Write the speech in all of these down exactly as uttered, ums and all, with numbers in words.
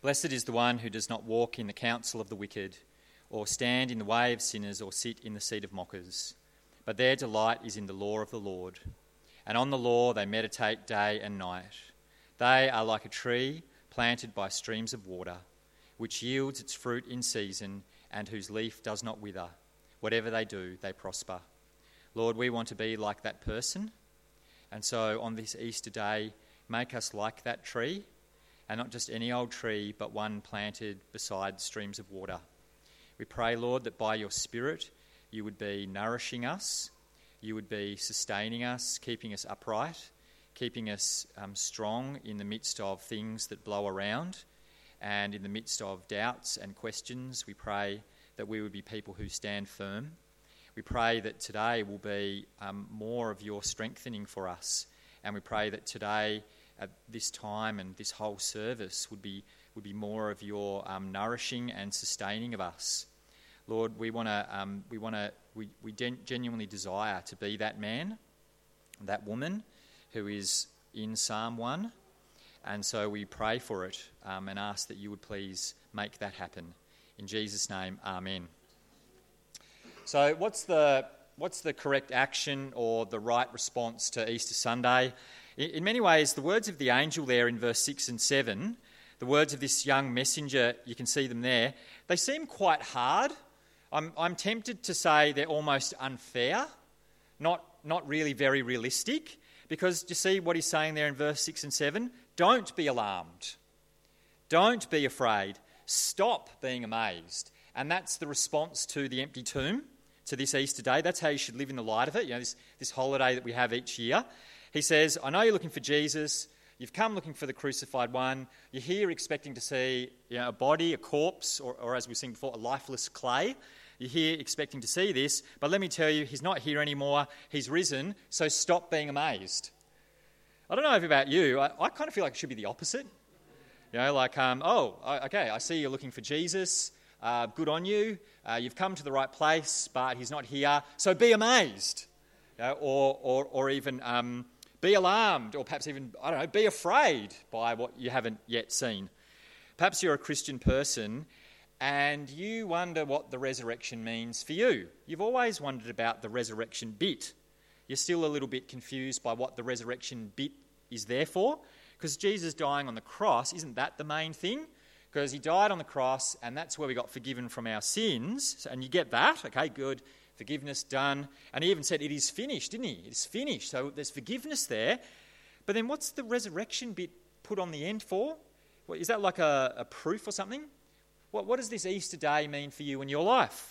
Blessed is the one who does not walk in the counsel of the wicked, or stand in the way of sinners, or sit in the seat of mockers. But their delight is in the law of the Lord, and on the law they meditate day and night. They are like a tree planted by streams of water, which yields its fruit in season, and whose leaf does not wither. Whatever they do, they prosper. Lord, we want to be like that person. And so on this Easter day, make us like that tree, and not just any old tree, but one planted beside streams of water. We pray, Lord, that by your Spirit you would be nourishing us, you would be sustaining us, keeping us upright, keeping us um, strong in the midst of things that blow around, and in the midst of doubts and questions. We pray that we would be people who stand firm. We pray that today will be um, more of your strengthening for us, and we pray that today, at this time and this whole service, would be would be more of your um, nourishing and sustaining of us. Lord, we want to um, we want to we we gen- genuinely desire to be that man, that woman, who is in Psalm one, and so we pray for it um, and ask that you would please make that happen. In Jesus' name, Amen. So, what's the what's the correct action or the right response to Easter Sunday? In many ways, the words of the angel there in verse six and seven, the words of this young messenger, you can see them there, they seem quite hard. I'm, I'm tempted to say they're almost unfair, not, not really very realistic, because do you see what he's saying there in verse six and seven? Don't be alarmed. Don't be afraid. Stop being amazed. And that's the response to the empty tomb, to this Easter day. That's how you should live in the light of it, you know, this, this holiday that we have each year. He says, I know you're looking for Jesus. You've come looking for the crucified one. You're here expecting to see, you know, a body, a corpse, or, or as we've seen before, a lifeless clay. You're here expecting to see this. But let me tell you, he's not here anymore. He's risen, so stop being amazed. I don't know if about you. I, I kind of feel like it should be the opposite. You know, like, um, oh, okay, I see you're looking for Jesus. Uh, good on you. Uh, you've come to the right place, but he's not here. So be amazed. You know, or, or, or even... Um, Be alarmed, or perhaps even, I don't know, be afraid by what you haven't yet seen. Perhaps you're a Christian person and you wonder what the resurrection means for you. You've always wondered about the resurrection bit. You're still a little bit confused by what the resurrection bit is there for, because Jesus dying on the cross, isn't that the main thing? Because he died on the cross and that's where we got forgiven from our sins, and you get that, okay, good. Forgiveness done. And he even said, it is finished, didn't he? It is finished. So there's forgiveness there. But then what's the resurrection bit put on the end for? What, is that like a, a proof or something? What, what does this Easter day mean for you in your life?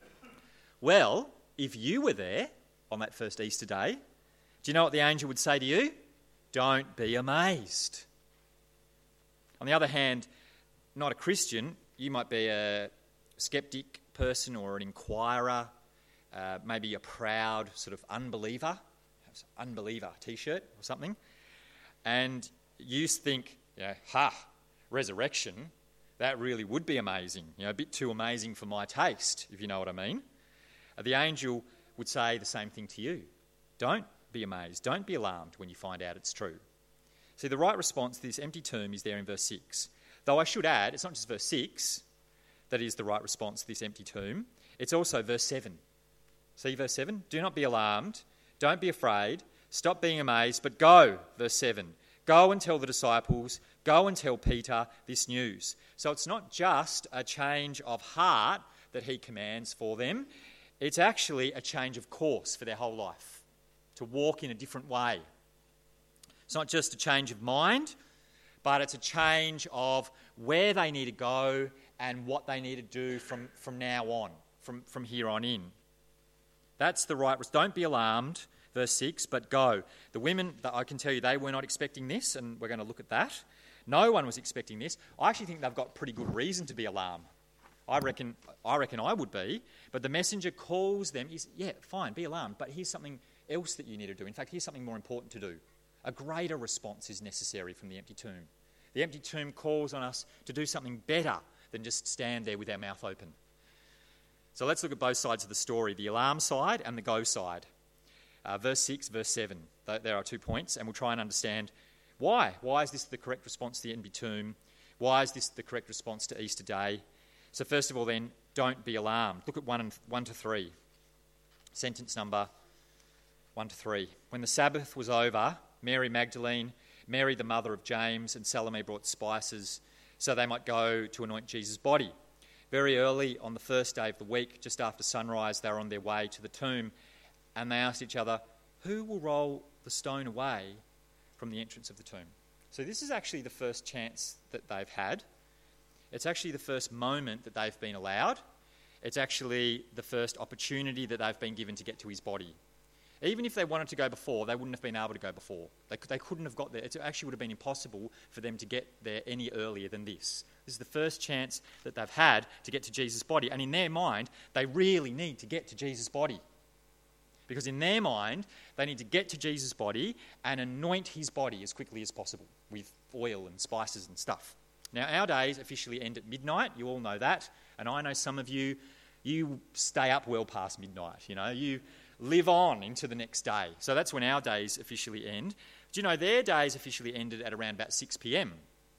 Well, if you were there on that first Easter day, do you know what the angel would say to you? Don't be amazed. On the other hand, not a Christian, you might be a skeptic person or an inquirer, Uh, maybe a proud sort of unbeliever, unbeliever t-shirt or something, and you think, you know, ha, resurrection, that really would be amazing, you know, a bit too amazing for my taste, if you know what I mean. Uh, the angel would say the same thing to you. Don't be amazed, don't be alarmed when you find out it's true. See, the right response to this empty tomb is there in verse six. Though I should add, it's not just verse six that is the right response to this empty tomb, it's also verse seven. See verse seven? Do not be alarmed. Don't be afraid. Stop being amazed. But go, verse seven. Go and tell the disciples. Go and tell Peter this news. So it's not just a change of heart that he commands for them. It's actually a change of course for their whole life, to walk in a different way. It's not just a change of mind, but it's a change of where they need to go and what they need to do from, from now on, from, from here on in. That's the right response. Don't be alarmed, verse six, but go. The women, I can tell you, they were not expecting this, and we're going to look at that. No one was expecting this. I actually think they've got pretty good reason to be alarmed. I reckon I reckon I would be, but the messenger calls them, is, yeah, fine, be alarmed, but here's something else that you need to do. In fact, here's something more important to do. A greater response is necessary from the empty tomb. The empty tomb calls on us to do something better than just stand there with our mouth open. So let's look at both sides of the story, the alarm side and the go side. Uh, verse six, verse seven. There are two points, and we'll try and understand why. Why is this the correct response to the empty tomb? Why is this the correct response to Easter Day? So first of all then, don't be alarmed. Look at one, and, one to three. Sentence number one to three. When the Sabbath was over, Mary Magdalene, Mary the mother of James, and Salome brought spices so they might go to anoint Jesus' body. Very early on the first day of the week, just after sunrise, they were on their way to the tomb, and they asked each other, who will roll the stone away from the entrance of the tomb? So this is actually the first chance that they've had. It's actually the first moment that they've been allowed. It's actually the first opportunity that they've been given to get to his body. Even if they wanted to go before, they wouldn't have been able to go before. They, they couldn't have got there. It actually would have been impossible for them to get there any earlier than this. This is the first chance that they've had to get to Jesus' body. And in their mind, they really need to get to Jesus' body. Because in their mind, they need to get to Jesus' body and anoint his body as quickly as possible with oil and spices and stuff. Now, our days officially end at midnight. You all know that. And I know some of you, you stay up well past midnight. You know, you live on into the next day. So that's when our days officially end. Do you know their days officially ended at around about six p.m.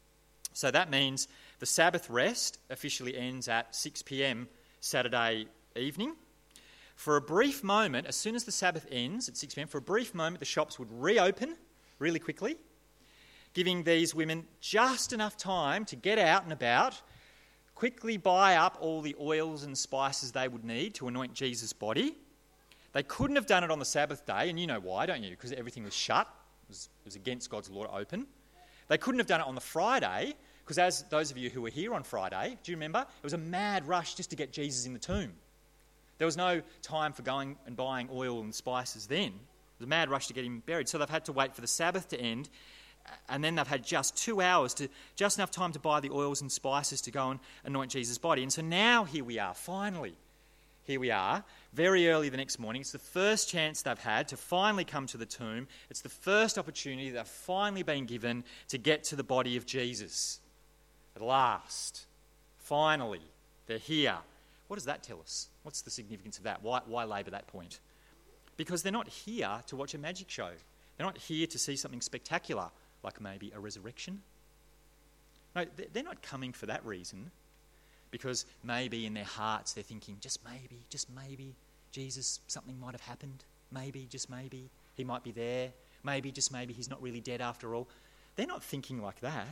So that means the Sabbath rest officially ends at six p.m. Saturday evening. For a brief moment, as soon as the Sabbath ends at six p.m, for a brief moment the shops would reopen really quickly, giving these women just enough time to get out and about, quickly buy up all the oils and spices they would need to anoint Jesus' body. They couldn't have done it on the Sabbath day, and you know why, don't you? Because everything was shut. It was, it was against God's law to open. They couldn't have done it on the Friday, because as those of you who were here on Friday, do you remember? It was a mad rush just to get Jesus in the tomb. There was no time for going and buying oil and spices then. It was a mad rush to get him buried. So they've had to wait for the Sabbath to end, and then they've had just two hours, to just enough time to buy the oils and spices to go and anoint Jesus' body. And so now here we are, finally. Here we are, very early the next morning. It's the first chance they've had to finally come to the tomb. It's the first opportunity they've finally been given to get to the body of Jesus. At last, finally, they're here. What does that tell us? What's the significance of that? Why, why labour that point? Because they're not here to watch a magic show. They're not here to see something spectacular, like maybe a resurrection. No, they're not coming for that reason. Because maybe in their hearts they're thinking, just maybe, just maybe, Jesus, something might have happened. Maybe, just maybe, he might be there. Maybe, just maybe, he's not really dead after all. They're not thinking like that.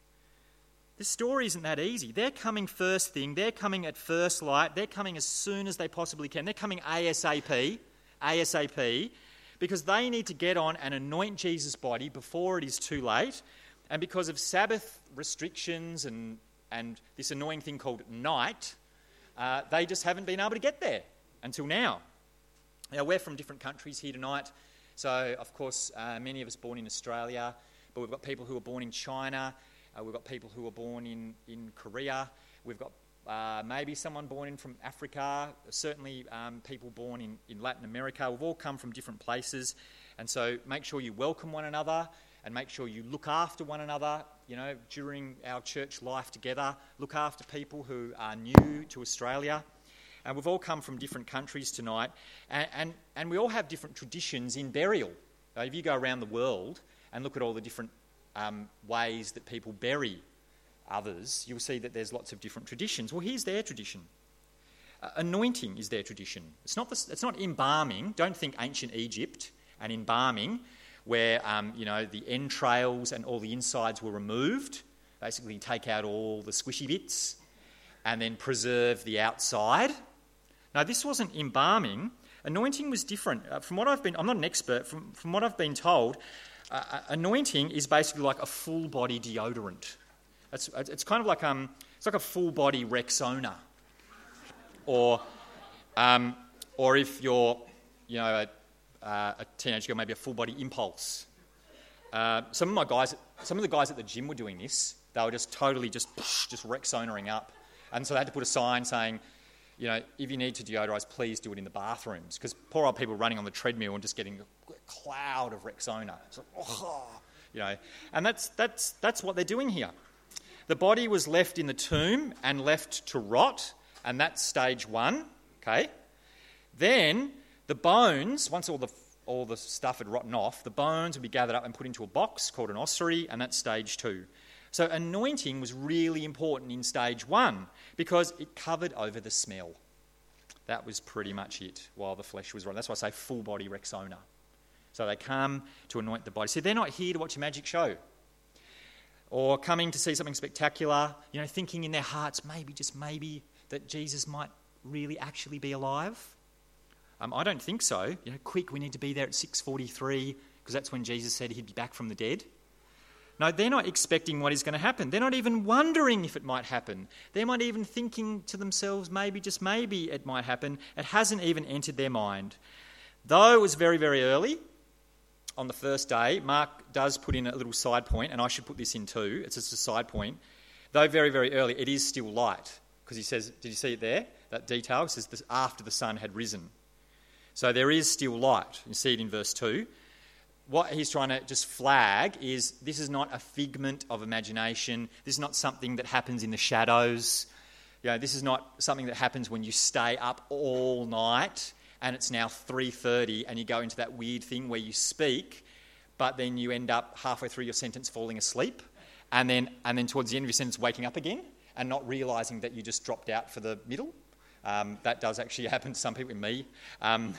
The story isn't that easy. They're coming first thing. They're coming at first light. They're coming as soon as they possibly can. They're coming ASAP, ASAP, because they need to get on and anoint Jesus' body before it is too late. And because of Sabbath restrictions and and this annoying thing called night, uh, they just haven't been able to get there until now. Now, we're from different countries here tonight. So, of course, uh, many of us born in Australia, but we've got people who are born in China. Uh, we've got people who are born in, in Korea. We've got uh, maybe someone born in from Africa, certainly um, people born in, in Latin America. We've all come from different places. And so make sure you welcome one another and make sure you look after one another, you know, during our church life together. Look after people who are new to Australia. And we've all come from different countries tonight. And, and, and we all have different traditions in burial. Uh, if you go around the world and look at all the different um, ways that people bury others, you'll see that there's lots of different traditions. Well, here's their tradition. Uh, anointing is their tradition. It's not, the, it's not embalming. Don't think ancient Egypt and embalming, where, um, you know, the entrails and all the insides were removed. Basically, take out all the squishy bits and then preserve the outside. Now, this wasn't embalming. Anointing was different. Uh, from what I've been, I'm not an expert, from, from what I've been told, uh, anointing is basically like a full-body deodorant. It's, it's kind of like, um, it's like a full-body Rexona. Or, um, or if you're, you know, a, Uh, a teenage girl, maybe a full-body Impulse. Uh, some of my guys, some of the guys at the gym were doing this. They were just totally just just Rexonaing up, and so they had to put a sign saying, you know, if you need to deodorize, please do it in the bathrooms, because poor old people running on the treadmill and just getting a cloud of Rexona. It's like, oh, you know, and that's that's that's what they're doing here. The body was left in the tomb and left to rot, and that's stage one. Okay, then the bones, once all the all the stuff had rotten off, the bones would be gathered up and put into a box called an ossuary, and that's stage two. So anointing was really important in stage one because it covered over the smell. That was pretty much it while the flesh was running. That's why I say full body Rexona. So they come to anoint the body. So they're not here to watch a magic show or coming to see something spectacular, you know, thinking in their hearts, maybe, just maybe, that Jesus might really actually be alive. Um, I don't think so. You know, quick, we need to be there at six forty-three because that's when Jesus said he'd be back from the dead. No, they're not expecting what is going to happen. They're not even wondering if it might happen. They're not even thinking to themselves, maybe, just maybe it might happen. It hasn't even entered their mind. Though it was very, very early on the first day, Mark does put in a little side point, and I should put this in too. It's just a side point. Though very, very early, it is still light. Because he says, did you see it there? That detail? It says this after the sun had risen. So there is still light. You see it in verse two. What he's trying to just flag is this is not a figment of imagination. This is not something that happens in the shadows. You know, this is not something that happens when you stay up all night and it's now three thirty and you go into that weird thing where you speak, but then you end up halfway through your sentence falling asleep and then and then towards the end of your sentence waking up again and not realising that you just dropped out for the middle. Um, that does actually happen to some people, me. Um,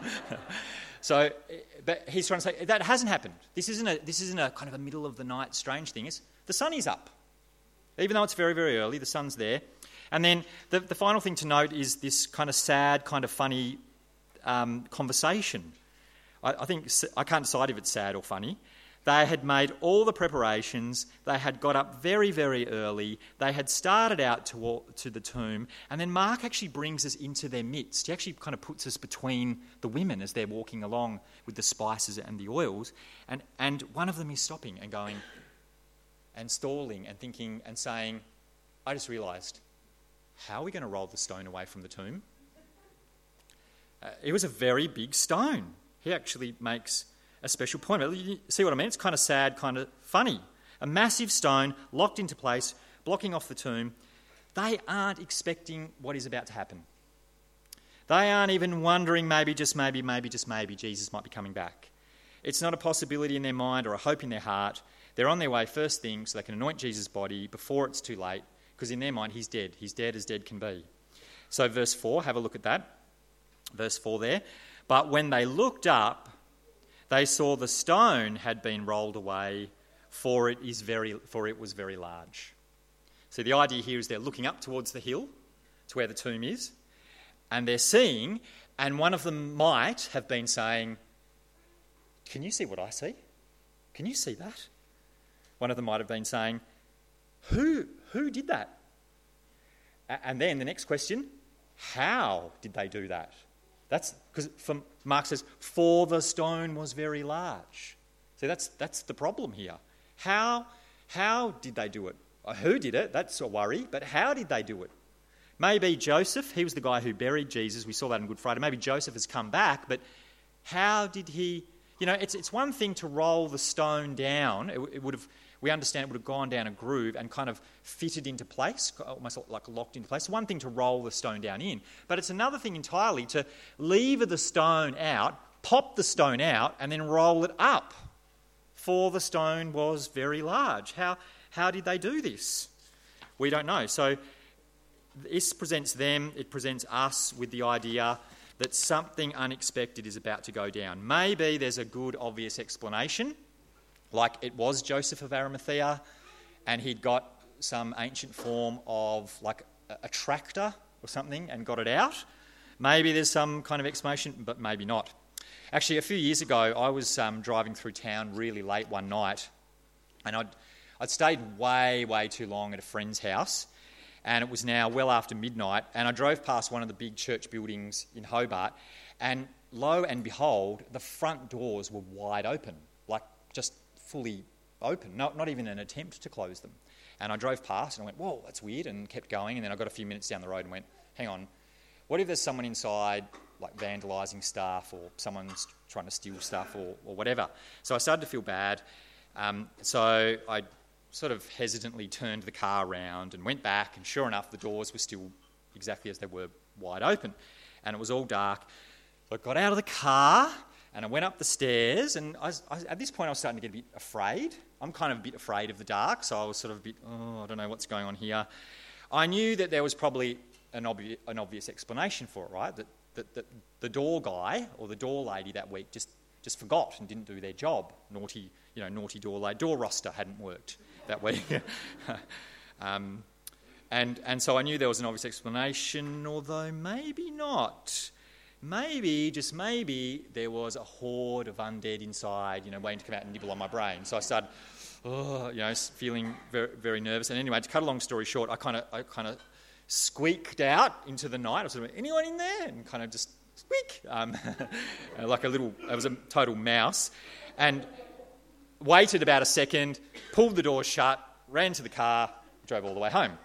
so, but he's trying to say that hasn't happened. This isn't a this isn't a kind of a middle of the night strange thing. It's the sun is up, even though it's very very early. The sun's there, and then the the final thing to note is this kind of sad, kind of funny um, conversation. I, I think I can't decide if it's sad or funny. They had made all the preparations. They had got up very, very early. They had started out to, to the tomb. And then Mark actually brings us into their midst. He actually kind of puts us between the women as they're walking along with the spices and the oils. And, and one of them is stopping and going and stalling and thinking and saying, I just realised, how are we going to roll the stone away from the tomb? Uh, it was a very big stone. He actually makes a special point. You see what I mean? It's kind of sad, kind of funny. A massive stone locked into place, blocking off the tomb. They aren't expecting what is about to happen. They aren't even wondering maybe, just maybe, maybe, just maybe Jesus might be coming back. It's not a possibility in their mind or a hope in their heart. They're on their way first thing so they can anoint Jesus' body before it's too late, because in their mind he's dead. He's dead as dead can be. So verse four, have a look at that. Verse four there. But when they looked up, they saw the stone had been rolled away, for it is very, for it was very large. So the idea here is they're looking up towards the hill, to where the tomb is, and they're seeing, and one of them might have been saying, can you see what I see? Can you see that? One of them might have been saying, who, who did that? And then the next question, how did they do that? That's because Mark says, for the stone was very large. See, that's that's the problem here. How how did they do it? Who did it? That's a worry. But how did they do it? Maybe Joseph, he was the guy who buried Jesus. We saw that on Good Friday. Maybe Joseph has come back, but how did he... You know, it's it's one thing to roll the stone down. It, it would have... We understand it would have gone down a groove and kind of fitted into place, almost like locked into place. It's one thing to roll the stone down in, but it's another thing entirely to lever the stone out, pop the stone out, and then roll it up. For the stone was very large. How how did they do this? We don't know. So this presents them, it presents us with the idea that something unexpected is about to go down. Maybe there's a good, obvious explanation, like it was Joseph of Arimathea, and he'd got some ancient form of like a tractor or something and got it out. Maybe there's some kind of explanation, but maybe not. Actually, a few years ago, I was um, driving through town really late one night, and I'd, I'd stayed way, way too long at a friend's house, and it was now well after midnight, and I drove past one of the big church buildings in Hobart, and lo and behold, the front doors were wide open, like just fully open, not, not even an attempt to close them. And I drove past and I went, whoa, that's weird, and kept going. And then I got a few minutes down the road and went, hang on, what if there's someone inside like vandalising stuff, or someone's trying to steal stuff, or, or whatever? So I started to feel bad. Um, so I sort of hesitantly turned the car around and went back, and sure enough, the doors were still exactly as they were, wide open. And it was all dark. So I got out of the car And I went up the stairs, and I was, I, at this point I was starting to get a bit afraid. I'm kind of a bit afraid of the dark, so I was sort of a bit, oh, I don't know what's going on here. I knew that there was probably an, obvi- an obvious explanation for it, right? That, that, that the door guy or the door lady that week just, just forgot and didn't do their job. Naughty, you know, naughty door lady. Door roster hadn't worked that week. um, and, and so I knew there was an obvious explanation, although maybe not. Maybe, just maybe, there was a horde of undead inside, you know, waiting to come out and nibble on my brain. So I started, oh, you know, feeling very, very nervous. And anyway, to cut a long story short, I kind of, I kind of squeaked out into the night. I was sort of, anyone in there? And kind of just squeak, um, like a little. It was a total mouse, and waited about a second, pulled the door shut, ran to the car, drove all the way home.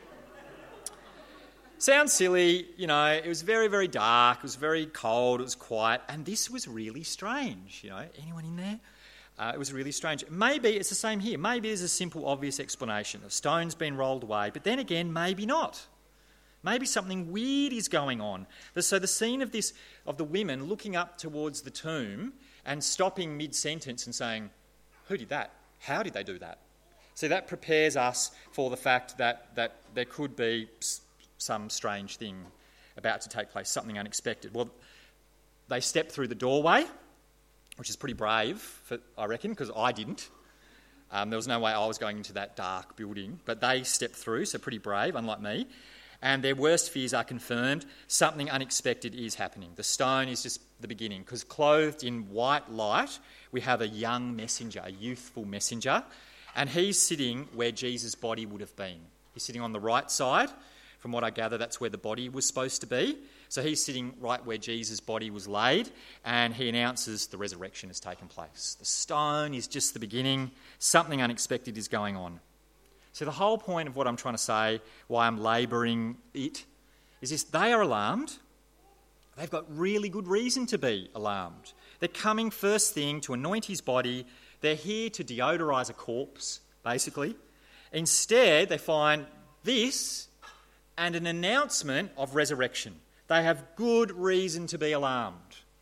Sounds silly, you know, it was very, very dark, it was very cold, it was quiet, and this was really strange, you know. Anyone in there? Uh, it was really strange. Maybe it's the same here. Maybe there's a simple, obvious explanation. The stone's been rolled away, but then again, maybe not. Maybe something weird is going on. So the scene of this, of the women looking up towards the tomb and stopping mid-sentence and saying, who did that? How did they do that? So that prepares us for the fact that, that there could be some strange thing about to take place, something unexpected. Well, they stepped through the doorway, which is pretty brave, for, I reckon, because I didn't. Um, there was no way I was going into that dark building, but they stepped through, so pretty brave, unlike me. And their worst fears are confirmed. Something unexpected is happening. The stone is just the beginning, because clothed in white light, we have a young messenger, a youthful messenger, and he's sitting where Jesus' body would have been. He's sitting on the right side. From what I gather, that's where the body was supposed to be. So he's sitting right where Jesus' body was laid, and he announces the resurrection has taken place. The stone is just the beginning. Something unexpected is going on. So the whole point of what I'm trying to say, why I'm labouring it, is this: they are alarmed. They've got really good reason to be alarmed. They're coming first thing to anoint his body. They're here to deodorise a corpse, basically. Instead, they find this and an announcement of resurrection. They have good reason to be alarmed.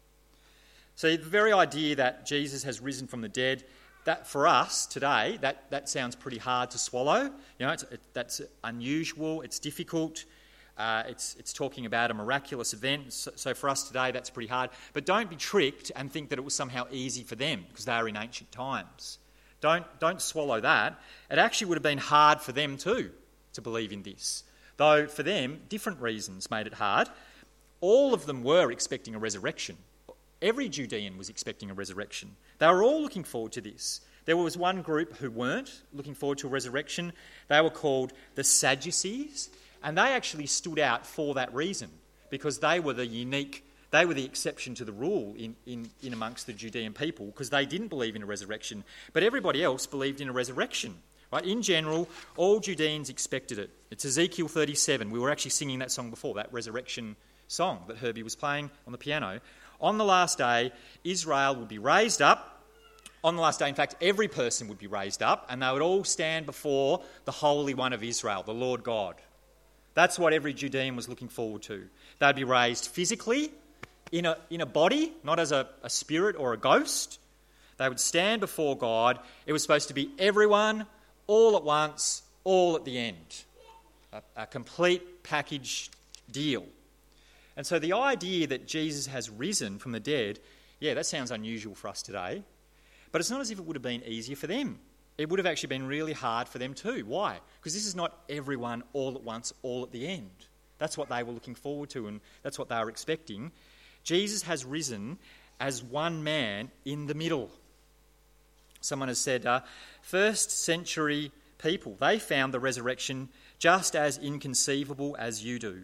So the very idea that Jesus has risen from the dead, that for us today, that, that sounds pretty hard to swallow. You know, it's, it, that's unusual, it's difficult, uh, it's, it's talking about a miraculous event. So, so for us today, that's pretty hard. But don't be tricked and think that it was somehow easy for them, because they are in ancient times. Don't, don't swallow that. It actually would have been hard for them too to believe in this. Though for them, different reasons made it hard. All of them were expecting a resurrection. Every Judean was expecting a resurrection. They were all looking forward to this. There was one group who weren't looking forward to a resurrection. They were called the Sadducees, and they actually stood out for that reason, because they were the unique, they were the exception to the rule in, in, in amongst the Judean people, because they didn't believe in a resurrection, but everybody else believed in a resurrection. Right? In general, all Judeans expected it. It's Ezekiel thirty-seven. We were actually singing that song before, that resurrection song that Herbie was playing on the piano. On the last day, Israel would be raised up. On the last day, in fact, every person would be raised up, and they would all stand before the Holy One of Israel, the Lord God. That's what every Judean was looking forward to. They'd be raised physically, in a, in a body, not as a, a spirit or a ghost. They would stand before God. It was supposed to be everyone, all at once, all at the end. A, a complete package deal. And so the idea that Jesus has risen from the dead, yeah, that sounds unusual for us today. But it's not as if it would have been easier for them. It would have actually been really hard for them too. Why? Because this is not everyone all at once, all at the end. That's what they were looking forward to, and that's what they were expecting. Jesus has risen as one man in the middle. Someone has said, uh, first century people, they found the resurrection just as inconceivable as you do.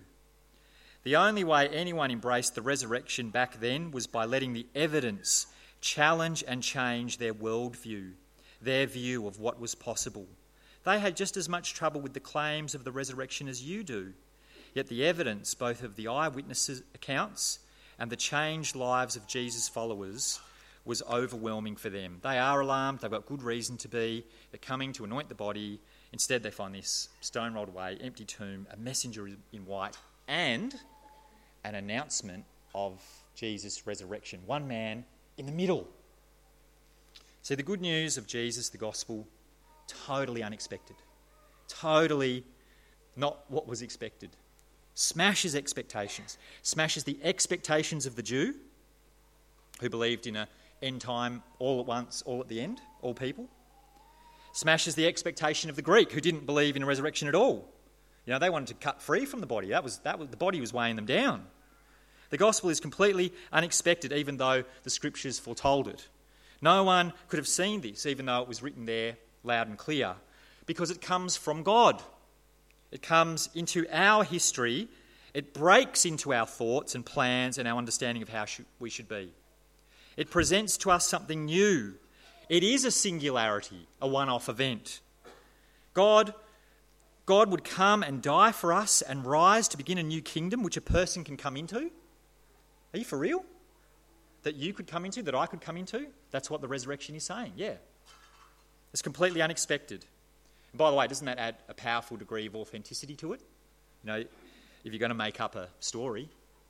The only way anyone embraced the resurrection back then was by letting the evidence challenge and change their worldview, their view of what was possible. They had just as much trouble with the claims of the resurrection as you do. Yet the evidence, both of the eyewitnesses' accounts and the changed lives of Jesus' followers, was overwhelming for them. They are alarmed, they've got good reason to be, they're coming to anoint the body. Instead they find this stone rolled away, empty tomb, a messenger in white, and an announcement of Jesus' resurrection. One man in the middle. See, the good news of Jesus, the gospel, totally unexpected. Totally not what was expected. Smashes expectations. Smashes the expectations of the Jew, who believed in an end time all at once, all at the end, all people. Smashes the expectation of the Greek, who didn't believe in a resurrection at all. You know, they wanted to cut free from the body. That was that was the body was weighing them down. The gospel is completely unexpected, even though the scriptures foretold it. No one could have seen this, even though it was written there loud and clear, because it comes from God. It comes into our history. It breaks into our thoughts and plans and our understanding of how we should be. It presents to us something new. It is a singularity, a one-off event. God, God would come and die for us and rise to begin a new kingdom which a person can come into. Are you for real? That you could come into, that I could come into? That's what the resurrection is saying, yeah. It's completely unexpected. And by the way, doesn't that add a powerful degree of authenticity to it? You know, if you're going to make up a story,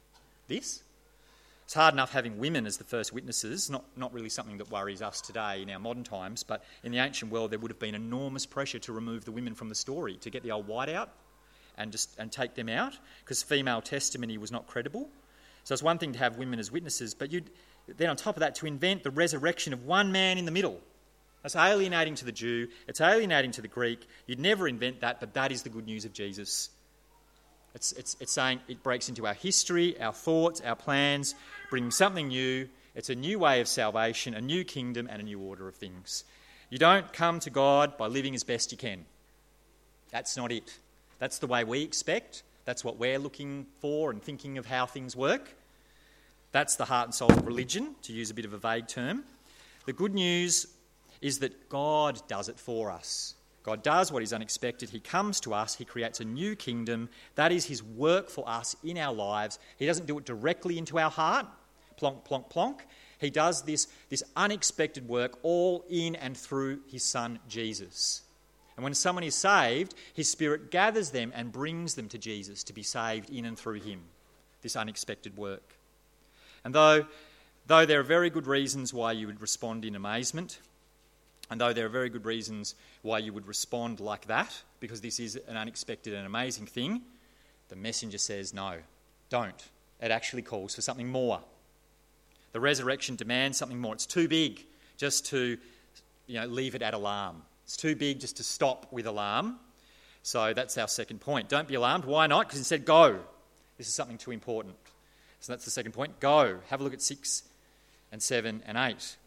this. It's hard enough having women as the first witnesses, not, not really something that worries us today in our modern times, but in the ancient world there would have been enormous pressure to remove the women from the story, to get the old white out and just and take them out, because female testimony was not credible. So it's one thing to have women as witnesses, but you'd then on top of that to invent the resurrection of one man in the middle. That's alienating to the Jew, it's alienating to the Greek. You'd never invent that, but that is the good news of Jesus. It's, it's, it's saying it breaks into our history, our thoughts, our plans, bringing something new. It's a new way of salvation, a new kingdom and a new order of things. You don't come to God by living as best you can. That's not it. That's the way we expect. That's what we're looking for and thinking of how things work. That's the heart and soul of religion, to use a bit of a vague term. The good news is that God does it for us. God does what is unexpected. He comes to us. He creates a new kingdom. That is his work for us in our lives. He doesn't do it directly into our heart, plonk, plonk, plonk. He does this, this unexpected work all in and through his son, Jesus. And when someone is saved, his Spirit gathers them and brings them to Jesus to be saved in and through him, this unexpected work. And though, though there are very good reasons why you would respond in amazement, and though there are very good reasons why you would respond like that, because this is an unexpected and amazing thing, the messenger says, no, don't. It actually calls for something more. The resurrection demands something more. It's too big just to, you know, leave it at alarm. It's too big just to stop with alarm. So that's our second point. Don't be alarmed. Why not? Because instead, go. This is something too important. So that's the second point. Go. Have a look at six and seven and eight.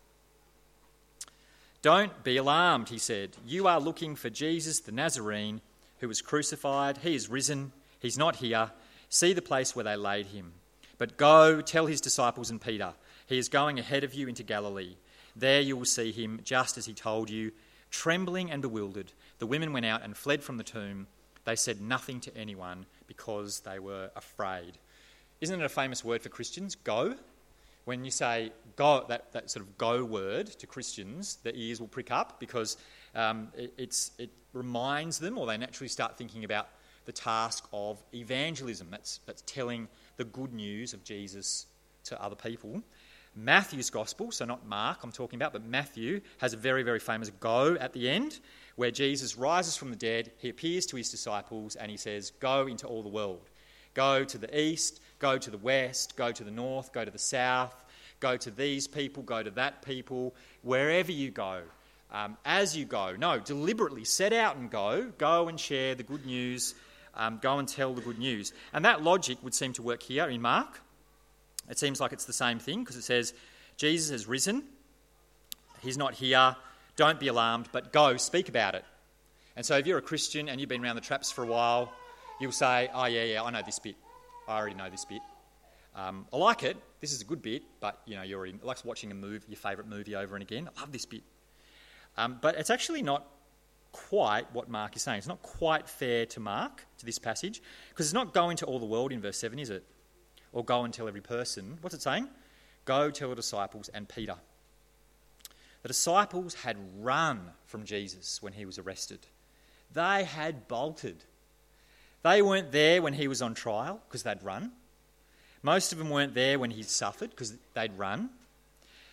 Don't be alarmed, he said. You are looking for Jesus the Nazarene, who was crucified. He is risen. He's not here. See the place where they laid him. But go, tell his disciples and Peter, he is going ahead of you into Galilee. There you will see him, just as he told you. Trembling and bewildered, the women went out and fled from the tomb. They said nothing to anyone because they were afraid. Isn't it a famous word for Christians? Go. When you say go, that, that sort of go word to Christians, their ears will prick up because um, it, it's, it reminds them, or they naturally start thinking about the task of evangelism. That's, that's telling the good news of Jesus to other people. Matthew's gospel, so not Mark I'm talking about, but Matthew has a very, very famous go at the end where Jesus rises from the dead, he appears to his disciples and he says, go into all the world. Go to the east, go to the west, go to the north, go to the south, go to these people, go to that people, wherever you go, um, as you go. No, deliberately set out and go. Go and share the good news. Um, go and tell the good news. And that logic would seem to work here in Mark. It seems like it's the same thing because it says, Jesus has risen. He's not here. Don't be alarmed, but go, speak about it. And so if you're a Christian and you've been around the traps for a while, you'll say, oh, yeah, yeah, I know this bit. I already know this bit. Um, I like it. This is a good bit, but, you know, you're already, like watching a movie, your favourite movie over and again. I love this bit. Um, but it's actually not quite what Mark is saying. It's not quite fair to Mark, to this passage, because it's not go into all the world in verse seven, is it? Or go and tell every person. What's it saying? Go tell the disciples and Peter. The disciples had run from Jesus when he was arrested. They had bolted. They weren't there when he was on trial because they'd run. Most of them weren't there when he suffered because they'd run.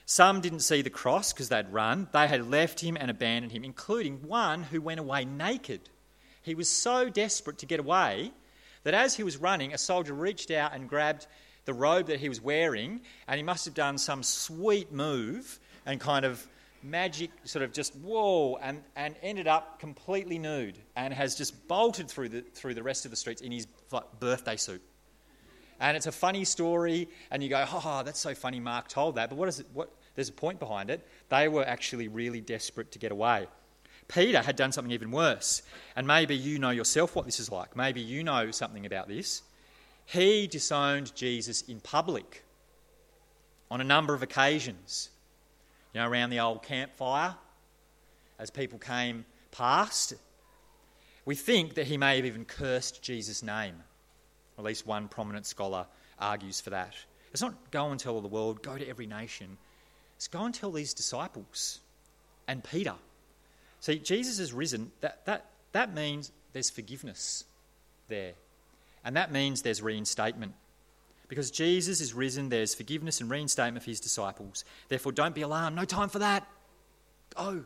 Some didn't see the cross because they'd run. They had left him and abandoned him, including one who went away naked. He was so desperate to get away that as he was running, a soldier reached out and grabbed the robe that he was wearing, and he must have done some sweet move and kind of magic sort of just whoa, and, and ended up completely nude and has just bolted through the through the rest of the streets in his like, birthday suit. And it's a funny story, and you go, oh, that's so funny Mark told that, but what is it? What? There's a point behind it. They were actually really desperate to get away. Peter had done something even worse, and maybe you know yourself what this is like. Maybe you know something about this. He disowned Jesus in public on a number of occasions. You know, around the old campfire, as people came past. We think that he may have even cursed Jesus' name. At least one prominent scholar argues for that. It's not go and tell all the world, go to every nation. It's go and tell these disciples and Peter. See, Jesus has risen. That, that, that means there's forgiveness there. And that means there's reinstatement. Because Jesus is risen, there's forgiveness and reinstatement for his disciples. Therefore, don't be alarmed. No time for that. Go.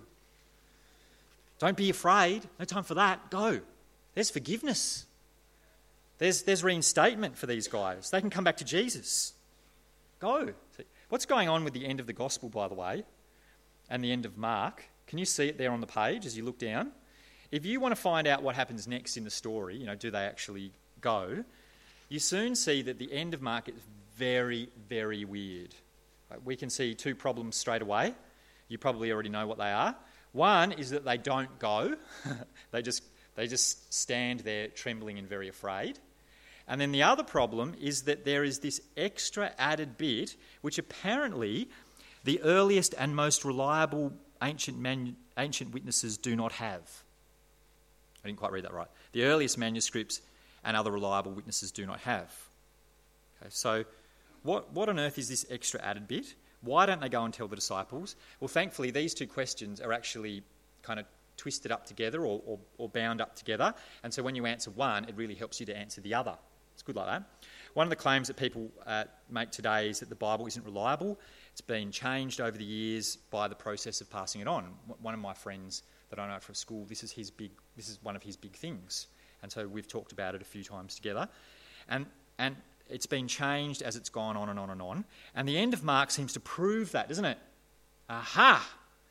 Don't be afraid. No time for that. Go. There's forgiveness. There's, there's reinstatement for these guys. They can come back to Jesus. Go. What's going on with the end of the gospel, by the way, and the end of Mark? Can you see it there on the page as you look down? If you want to find out what happens next in the story, you know, do they actually go, you soon see that the end of Mark is very, very weird. We can see two problems straight away. You probably already know what they are. One is that they don't go. they just they just stand there trembling and very afraid. And then the other problem is that there is this extra added bit which apparently the earliest and most reliable ancient manu- ancient witnesses do not have. I didn't quite read that right. The earliest manuscripts and other reliable witnesses do not have. Okay, so what, what on earth is this extra added bit? Why don't they go and tell the disciples? Well, thankfully, these two questions are actually kind of twisted up together or, or, or bound up together. And so when you answer one, it really helps you to answer the other. It's good like that. One of the claims that people uh, make today is that the Bible isn't reliable. It's been changed over the years by the process of passing it on. One of my friends that I know from school, this is his big, this is one of his big things. And so we've talked about it a few times together. And and it's been changed as it's gone on and on and on. And the end of Mark seems to prove that, doesn't it? Aha!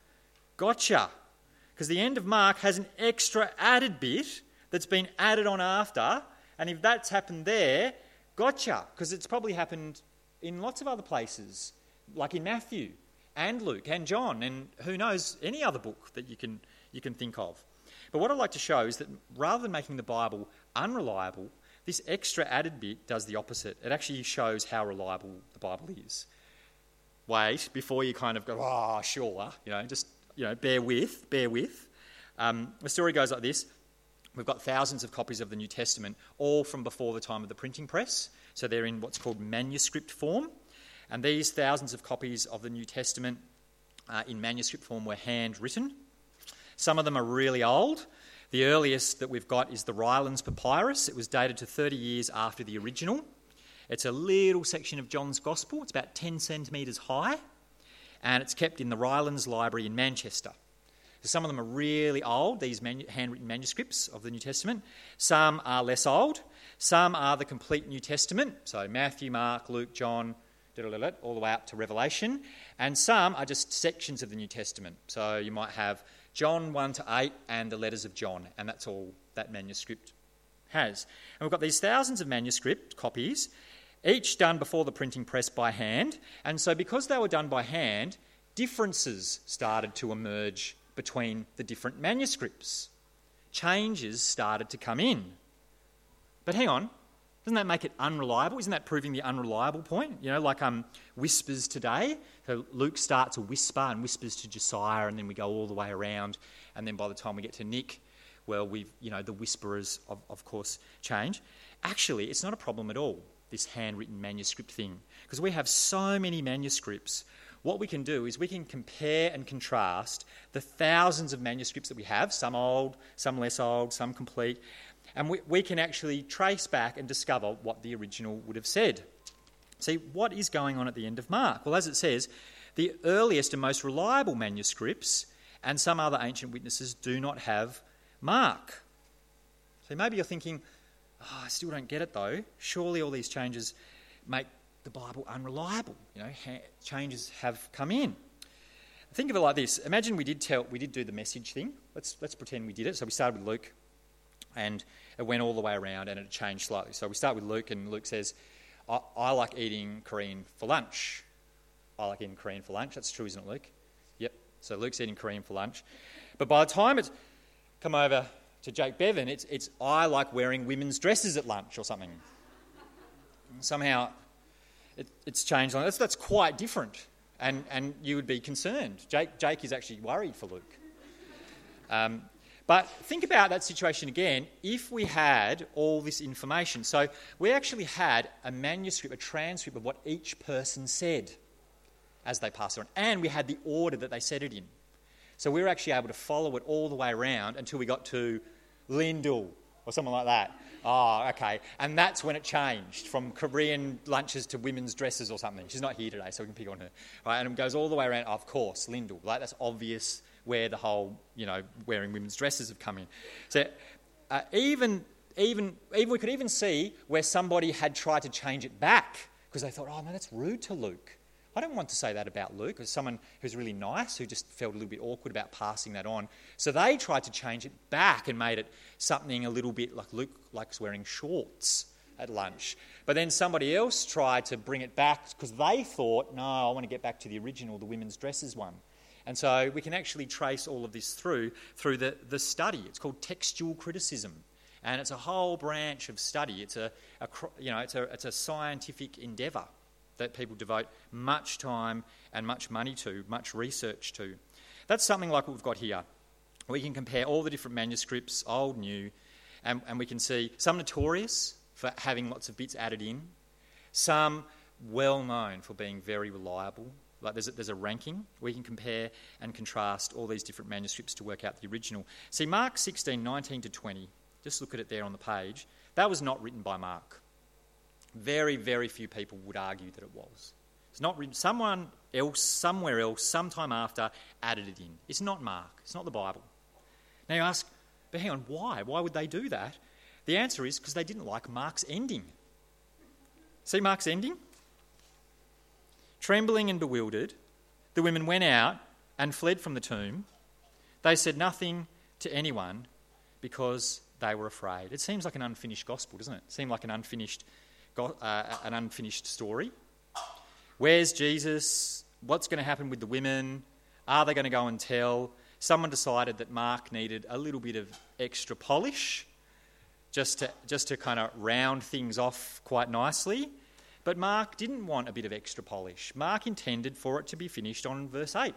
Gotcha! Because the end of Mark has an extra added bit that's been added on after. And if that's happened there, gotcha! Because it's probably happened in lots of other places, like in Matthew and Luke and John and who knows, any other book that you can you can think of. But what I'd like to show is that rather than making the Bible unreliable, this extra added bit does the opposite. It actually shows how reliable the Bible is. Wait, before you kind of go, oh, sure, you know, just, you know, bear with, bear with. Um, the story goes like this. We've got thousands of copies of the New Testament, all from before the time of the printing press. So they're in what's called manuscript form. And these thousands of copies of the New Testament uh, in manuscript form were handwritten. Some of them are really old. The earliest that we've got is the Rylands Papyrus. It was dated to thirty years after the original. It's a little section of John's Gospel. It's about ten centimetres high, and it's kept in the Rylands Library in Manchester. So some of them are really old, these manu- handwritten manuscripts of the New Testament. Some are less old. Some are the complete New Testament, so Matthew, Mark, Luke, John, all the way up to Revelation. And some are just sections of the New Testament. So you might have John one to eight and the letters of John, and that's all that manuscript has. And we've got these thousands of manuscript copies, each done before the printing press by hand. And so because they were done by hand, differences started to emerge between the different manuscripts. Changes started to come in. But hang on, doesn't that make it unreliable? Isn't that proving the unreliable point? You know, like um, whispers today. So Luke starts a whisper and whispers to Josiah, and then we go all the way around. And then by the time we get to Nick, well, we've, you know, the whisperers, of, of course, change. Actually, it's not a problem at all, this handwritten manuscript thing, because we have so many manuscripts. What we can do is we can compare and contrast the thousands of manuscripts that we have, some old, some less old, some complete, and we, we can actually trace back and discover what the original would have said. See, what is going on at the end of Mark? Well, as it says, the earliest and most reliable manuscripts and some other ancient witnesses do not have Mark. So maybe you're thinking, oh, I still don't get it though. Surely all these changes make the Bible unreliable. You know, ha- changes have come in. Think of it like this. Imagine we did tell, we did do the message thing. Let's let's pretend we did it. So we started with Luke, and it went all the way around, and it changed slightly. So we start with Luke, and Luke says, I, I like eating Korean for lunch. I like eating Korean for lunch. That's true, isn't it, Luke? Yep. So Luke's eating Korean for lunch. But by the time it's come over to Jake Bevan, it's, it's I like wearing women's dresses at lunch or something. Somehow it, it's changed. That's, that's quite different. And and you would be concerned. Jake, Jake is actually worried for Luke. Um, but think about that situation again. If we had all this information, so we actually had a manuscript, a transcript of what each person said as they passed on, and we had the order that they said it in. So we were actually able to follow it all the way around until we got to Lyndall or something like that. Oh, okay. And that's when it changed from Korean lunches to women's dresses or something. She's not here today, so we can pick on her. Right? And it goes all the way around. Of course, Lyndall. Like, that's obvious where the whole, you know, wearing women's dresses have come in. So uh, even, even, even we could even see where somebody had tried to change it back because they thought, oh, no, that's rude to Luke. I don't want to say that about Luke, as someone who's really nice, who just felt a little bit awkward about passing that on. So they tried to change it back and made it something a little bit like Luke likes wearing shorts at lunch. But then somebody else tried to bring it back because they thought, no, I want to get back to the original, the women's dresses one. And so we can actually trace all of this through through the, the study. It's called textual criticism. And it's a whole branch of study. It's a, a you know, it's a it's a scientific endeavour that people devote much time and much money to, much research to. That's something like what we've got here. We can compare all the different manuscripts, old, new, and, and we can see some notorious for having lots of bits added in, some well known for being very reliable. Like there's a, there's a ranking. We can compare and contrast all these different manuscripts to work out the original. See, Mark sixteen, nineteen to twenty, just look at it there on the page, that was not written by Mark. Very, very few people would argue that it was. It's not written. Someone else, somewhere else, sometime after, added it in. It's not Mark. It's not the Bible. Now you ask, but hang on, why? Why would they do that? The answer is because they didn't like Mark's ending. See Mark's ending? Trembling and bewildered, the women went out and fled from the tomb. They said nothing to anyone because they were afraid. It seems like an unfinished gospel, doesn't it? It seems like an unfinished Uh, an unfinished story. Where's Jesus? What's going to happen with the women? Are they going to go and tell? Someone decided that Mark needed a little bit of extra polish just to just to kind of round things off quite nicely. But Mark didn't want a bit of extra polish. Mark intended for it to be finished on verse eight.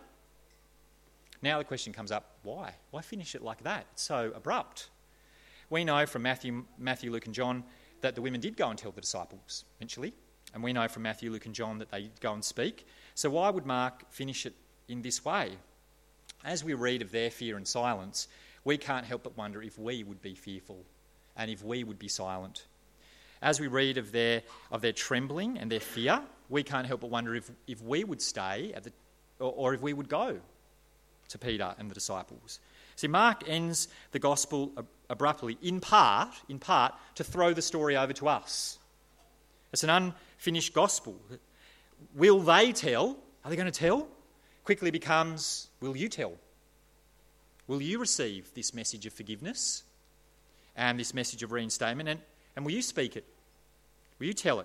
Now the question comes up, why? Why finish it like that? It's so abrupt. We know from Matthew, Matthew, Luke and John that the women did go and tell the disciples eventually. And we know from Matthew, Luke and John that they go and speak. So why would Mark finish it in this way? As we read of their fear and silence, we can't help but wonder if we would be fearful and if we would be silent. As we read of their of their trembling and their fear, we can't help but wonder if, if we would stay at the or, or if we would go to Peter and the disciples. See, Mark ends the gospel abruptly, in part, in part, to throw the story over to us. It's an unfinished gospel. Will they tell? Are they going to tell? Quickly becomes, will you tell? Will you receive this message of forgiveness and this message of reinstatement? And, and will you speak it? Will you tell it?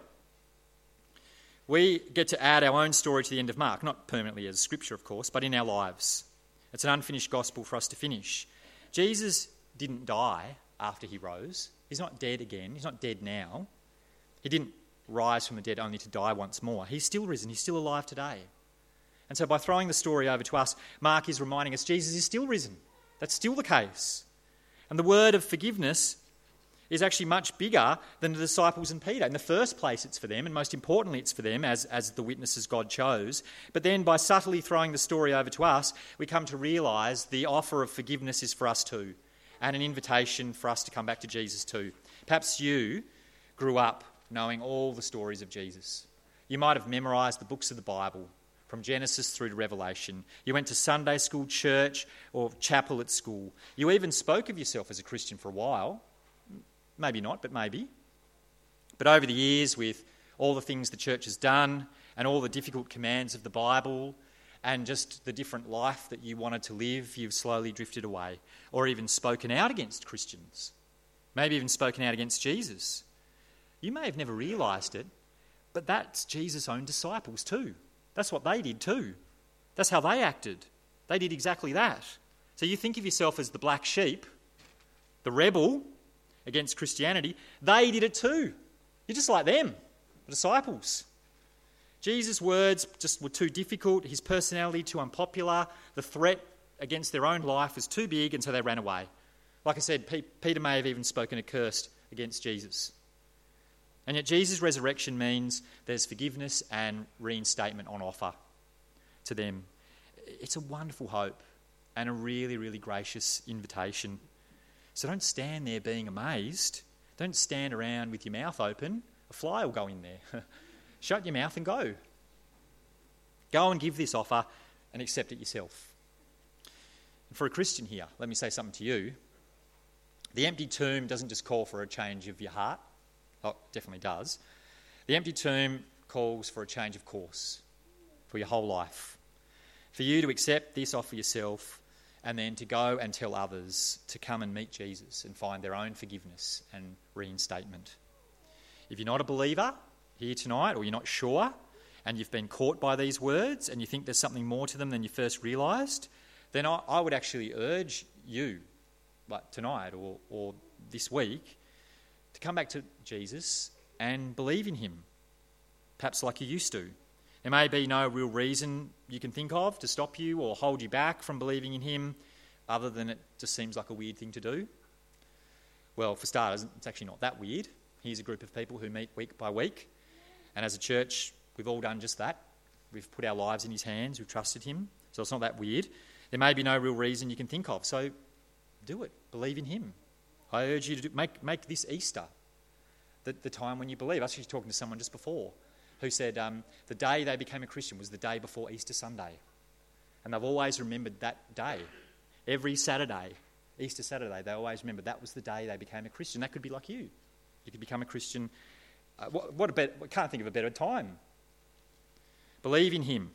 We get to add our own story to the end of Mark, not permanently as scripture, of course, but in our lives. It's an unfinished gospel for us to finish. Jesus didn't die after he rose. He's not dead again. He's not dead now. He didn't rise from the dead only to die once more. He's still risen. He's still alive today. And so by throwing the story over to us, Mark is reminding us Jesus is still risen. That's still the case. And the word of forgiveness is actually much bigger than the disciples and Peter. In the first place, it's for them, and most importantly, it's for them as, as the witnesses God chose. But then by subtly throwing the story over to us, we come to realise the offer of forgiveness is for us too, and an invitation for us to come back to Jesus too. Perhaps you grew up knowing all the stories of Jesus. You might have memorised the books of the Bible, from Genesis through to Revelation. You went to Sunday school, church, or chapel at school. You even spoke of yourself as a Christian for a while. Maybe not, but maybe. But over the years, with all the things the church has done and all the difficult commands of the Bible and just the different life that you wanted to live, you've slowly drifted away, or even spoken out against Christians, maybe even spoken out against Jesus. You may have never realised it, but that's Jesus' own disciples too. That's what they did too. That's how they acted. They did exactly that. So you think of yourself as the black sheep, the rebel against Christianity. They did it too. You're just like them, the disciples. Jesus' words just were too difficult, his personality too unpopular, the threat against their own life was too big, and so they ran away. Like I said, P- Peter may have even spoken a curse against Jesus. And yet Jesus' resurrection means there's forgiveness and reinstatement on offer to them. It's a wonderful hope and a really, really gracious invitation. So don't stand there being amazed. Don't stand around with your mouth open. A fly will go in there. Shut your mouth and go. Go and give this offer and accept it yourself. And for a Christian here, let me say something to you. The empty tomb doesn't just call for a change of your heart. Oh, it definitely does. The empty tomb calls for a change of course for your whole life. For you to accept this offer yourself and then to go and tell others to come and meet Jesus and find their own forgiveness and reinstatement. If you're not a believer here tonight, or you're not sure, and you've been caught by these words and you think there's something more to them than you first realised, then I, I would actually urge you, like tonight or, or this week, to come back to Jesus and believe in him, perhaps like you used to. There may be no real reason you can think of to stop you or hold you back from believing in him, other than it just seems like a weird thing to do. Well, for starters, it's actually not that weird. Here's a group of people who meet week by week, and as a church, we've all done just that. We've put our lives in his hands, we've trusted him, so it's not that weird. There may be no real reason you can think of, so do it. Believe in him. I urge you to do, make make this Easter the, the time when you believe. I was actually talking to someone just before who said um, the day they became a Christian was the day before Easter Sunday. And they've always remembered that day. Every Saturday, Easter Saturday, they always remember that was the day they became a Christian. That could be like you. You could become a Christian. Uh, what, what a better, I can't think of a better time. Believe in him.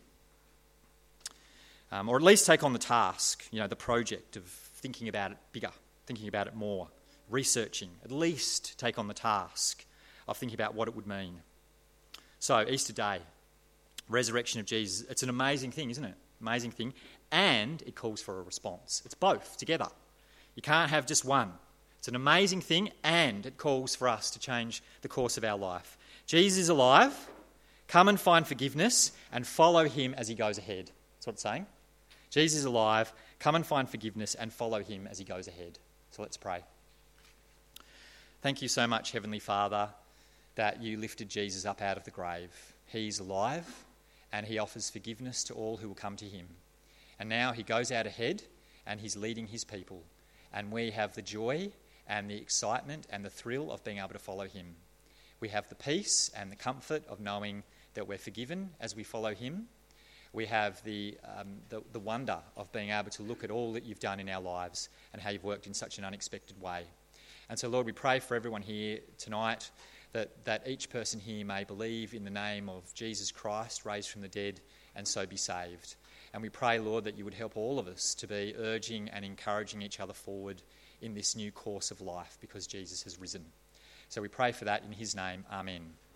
Um, or at least take on the task, you know, the project of thinking about it bigger, thinking about it more, researching. At least take on the task of thinking about what it would mean. So, Easter Day, resurrection of Jesus, it's an amazing thing, isn't it? Amazing thing. And it calls for a response. It's both together. You can't have just one. It's an amazing thing, and it calls for us to change the course of our life. Jesus is alive. Come and find forgiveness and follow him as he goes ahead. That's what it's saying. Jesus is alive. Come and find forgiveness and follow him as he goes ahead. So let's pray. Thank you so much, Heavenly Father, that you lifted Jesus up out of the grave. He's alive, and he offers forgiveness to all who will come to him. And now he goes out ahead, and he's leading his people. And we have the joy and the excitement and the thrill of being able to follow him. We have the peace and the comfort of knowing that we're forgiven as we follow him. We have the, um, the the wonder of being able to look at all that you've done in our lives and how you've worked in such an unexpected way. And so, Lord, we pray for everyone here tonight that, that each person here may believe in the name of Jesus Christ, raised from the dead, and so be saved. And we pray, Lord, that you would help all of us to be urging and encouraging each other forward in this new course of life because Jesus has risen. So we pray for that in his name. Amen.